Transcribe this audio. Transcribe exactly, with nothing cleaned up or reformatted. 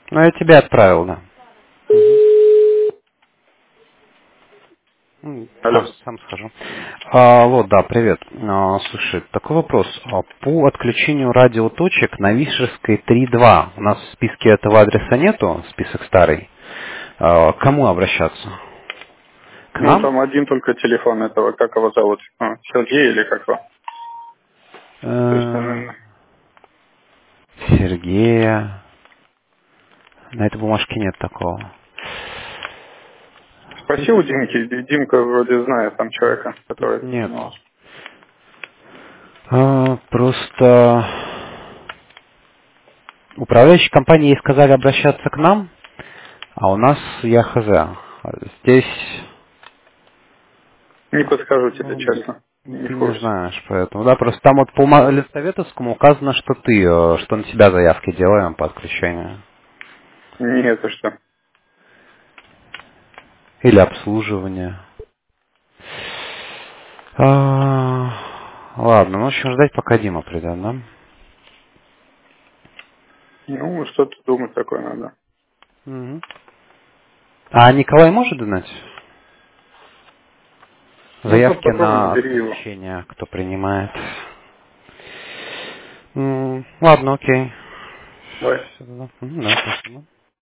Ну, я тебе отправил, да. Мгм. М, Сам, Алло. сам схожу. А, алло, да, привет. А, слушай, такой вопрос. А, по отключению радиоточек на Вишерской три два у нас в списке этого адреса нету, список старый. А, к кому обращаться? К Ну, нам? там один только телефон этого, как его зовут? А, Сергей или как его? То есть, Э, наверное, Сергея. На этой бумажке нет такого. спроси у Димки. Ди- Димка вроде знает там человека, который этим Нет. занимался. А, просто управляющей компании ей сказали обращаться к нам, а у нас я хз. Здесь, Не подскажу тебе, ну, честно. Не ты в не курсе. знаешь, поэтому, да, просто там вот по ма- Листоветовскому указано, что ты, э, что на тебя заявки делаем по отключению. Нет, ты что? Или обслуживание. А, ладно, ну, в общем, ждать, пока Дима придет, да? Ну, что-то думать такое надо. Мгм. А Николай может донать? Ну, Заявки попробуй на набери его. отключение, кто принимает. М, ладно, окей. Давай. Всё тогда. Мгм, да, спасибо.